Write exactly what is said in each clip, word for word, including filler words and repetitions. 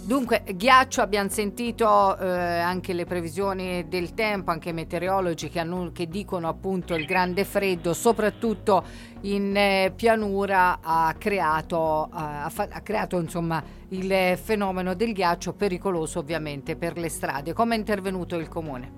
Dunque, ghiaccio, abbiamo sentito eh, anche le previsioni del tempo, anche meteorologi che, hanno, che dicono appunto il grande freddo, soprattutto in eh, pianura, ha creato, eh, ha, fa- ha creato insomma il eh, fenomeno del ghiaccio, pericoloso ovviamente per le strade. Come è intervenuto il Comune?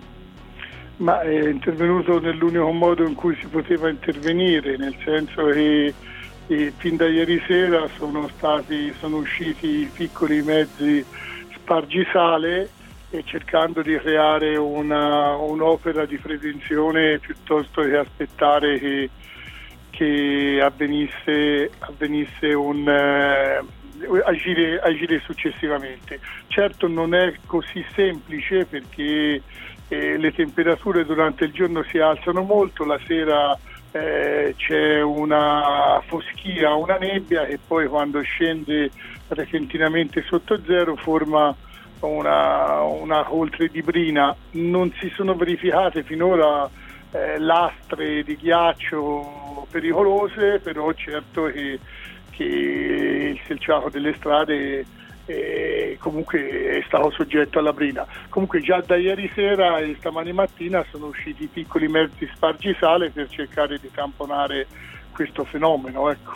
Ma è intervenuto nell'unico modo in cui si poteva intervenire, nel senso che e fin da ieri sera sono stati sono usciti piccoli mezzi spargisale e cercando di creare una, un'opera di prevenzione piuttosto che aspettare che, che avvenisse, avvenisse un eh, agire, agire successivamente. Certo non è così semplice perché eh, le temperature durante il giorno si alzano molto, la sera Eh, c'è una foschia, una nebbia che poi quando scende repentinamente sotto zero forma una, una coltre di brina. Non si sono verificate finora eh, lastre di ghiaccio pericolose, però certo che, che il selciato delle strade E comunque è stato soggetto alla brina. Comunque già da ieri sera e stamani mattina sono usciti piccoli mezzi spargisale per cercare di tamponare questo fenomeno, ecco.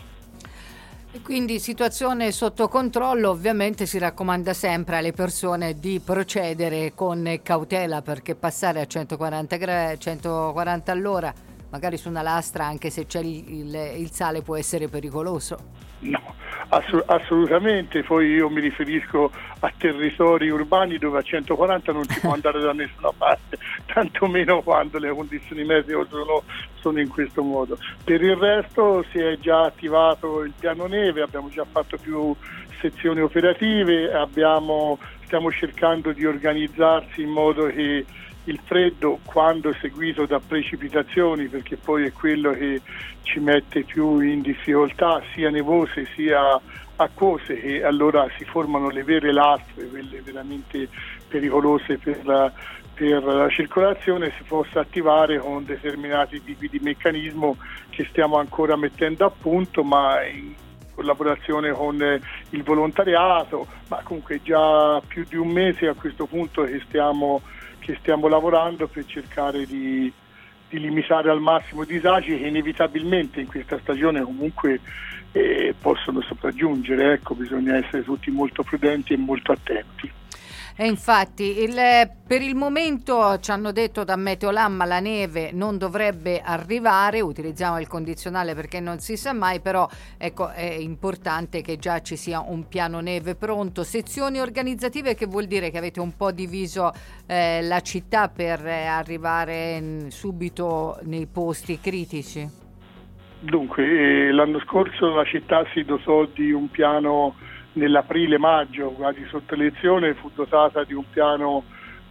E quindi situazione sotto controllo. Ovviamente si raccomanda sempre alle persone di procedere con cautela, perché passare a centoquaranta, gra- centoquaranta all'ora magari su una lastra, anche se c'è il, il, il sale, può essere pericoloso. No, ass- assolutamente. Poi io mi riferisco a territori urbani dove a centoquaranta non si può andare da nessuna parte, tantomeno quando le condizioni meteo sono, sono in questo modo. Per il resto si è già attivato il piano neve, abbiamo già fatto più sezioni operative, abbiamo, stiamo cercando di organizzarsi in modo che il freddo, quando seguito da precipitazioni, perché poi è quello che ci mette più in difficoltà, sia nevose sia acquose, e allora si formano le vere lastre, quelle veramente pericolose per la, per la circolazione, si possa attivare con determinati tipi di meccanismo che stiamo ancora mettendo a punto, ma in collaborazione con il volontariato, ma comunque già più di un mese a questo punto che stiamo che stiamo lavorando per cercare di, di limitare al massimo i disagi che inevitabilmente in questa stagione comunque eh, possono sopraggiungere. Ecco, bisogna essere tutti molto prudenti e molto attenti. E infatti il, per il momento ci hanno detto da Meteolamma la neve non dovrebbe arrivare, utilizziamo il condizionale perché non si sa mai, però ecco, è importante che già ci sia un piano neve pronto. Sezioni organizzative, che vuol dire che avete un po' diviso eh, la città per eh, arrivare in, subito nei posti critici? Dunque, eh, l'anno scorso la città si dotò di un piano. Nell'aprile-maggio, quasi sotto elezione, fu dotata di un piano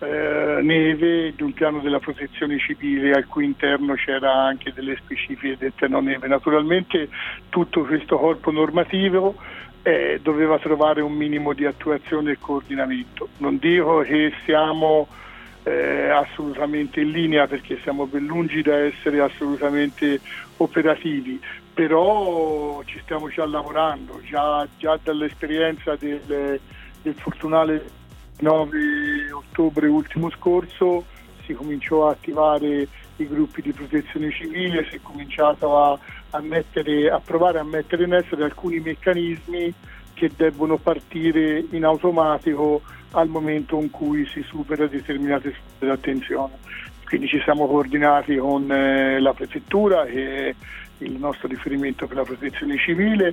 eh, neve, di un piano della protezione civile, al cui interno c'era anche delle specifiche del piano neve. Naturalmente tutto questo corpo normativo eh, doveva trovare un minimo di attuazione e coordinamento. Non dico che siamo eh, assolutamente in linea, perché siamo ben lungi da essere assolutamente operativi, però ci stiamo già lavorando, già, già dall'esperienza del, del fortunale nove ottobre ultimo scorso si cominciò a attivare i gruppi di protezione civile, si è cominciato a, a, mettere, a provare a mettere in essere alcuni meccanismi che debbono partire in automatico al momento in cui si supera determinate sfide d'attenzione. Quindi ci siamo coordinati con eh, la prefettura, che è il nostro riferimento per la protezione civile,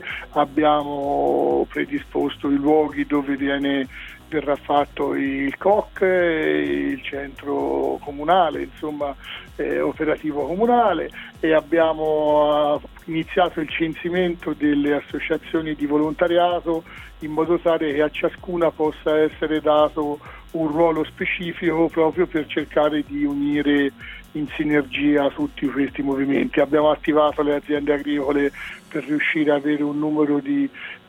abbiamo predisposto i luoghi dove viene, verrà fatto il C O C, il centro comunale, insomma eh, operativo comunale, e abbiamo iniziato il censimento delle associazioni di volontariato in modo tale che a ciascuna possa essere dato un ruolo specifico proprio per cercare di unire in sinergia tutti questi movimenti. Abbiamo attivato le aziende agricole per riuscire ad avere un numero di,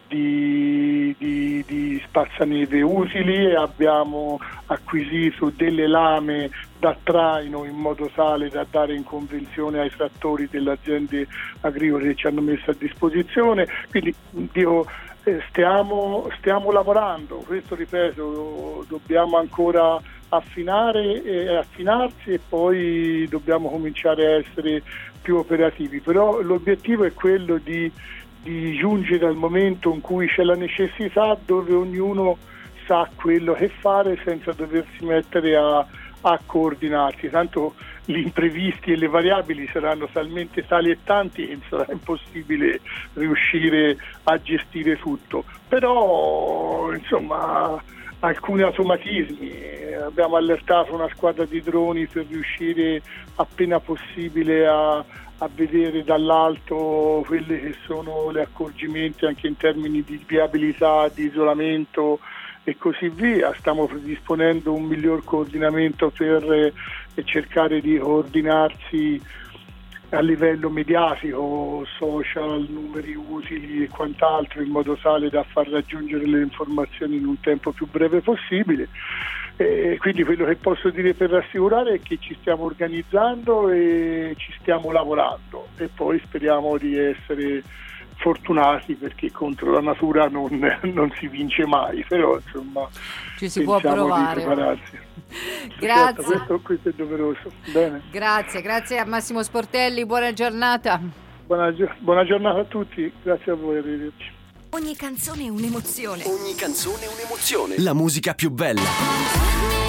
di, di, di spazzaneve utili, e abbiamo acquisito delle lame da traino in modo tale da dare in convenzione ai trattori delle aziende agricole che ci hanno messo a disposizione. Quindi dico, Eh, stiamo, stiamo lavorando, questo ripeto, dobbiamo ancora affinare e affinarsi e poi dobbiamo cominciare a essere più operativi, però l'obiettivo è quello di, di giungere al momento in cui c'è la necessità, dove ognuno sa quello che fare senza doversi mettere a, a coordinarsi, tanto gli imprevisti e le variabili saranno talmente tali e tanti che sarà impossibile riuscire a gestire tutto, però insomma alcuni automatismi, abbiamo allertato una squadra di droni per riuscire appena possibile a, a vedere dall'alto quelli che sono gli accorgimenti anche in termini di viabilità, di isolamento e così via. Stiamo predisponendo un miglior coordinamento per eh, cercare di coordinarsi a livello mediatico, social, numeri utili e quant'altro, in modo tale da far raggiungere le informazioni in un tempo più breve possibile. E quindi quello che posso dire per rassicurare è che ci stiamo organizzando e ci stiamo lavorando e poi speriamo di essere fortunati, perché contro la natura non, non si vince mai, però insomma ci si può provare. Grazie. Certo, questo, questo è doveroso. Bene. Grazie, grazie a Massimo Sportelli, buona giornata. Buona, buona giornata a tutti, grazie a voi, arrivederci. Ogni canzone è un'emozione. Ogni canzone è un'emozione. La musica più bella.